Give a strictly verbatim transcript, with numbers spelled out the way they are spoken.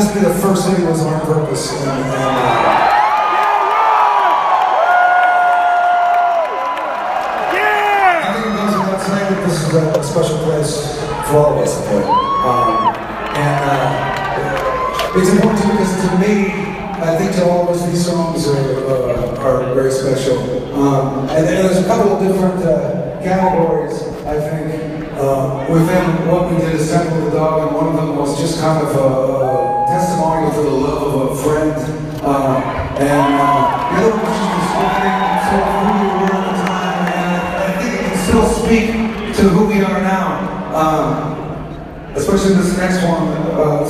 this be the first thing was on purpose. And, and, uh, I think it goes without saying that this is a, a special place for all of us up here. Um, and uh, it's important too because to me, I think to all of us these songs are, uh, are very special. Um, and, and there's a couple of different uh, categories, I think. Uh, within what we did, Assemble the Dog, and one of them was just kind of a, a testimonial to the love of a friend. Uh, and uh, the other one was just describing sort of who we were at the time, and I think it can still speak to who we are now. Um, especially this next one. Uh,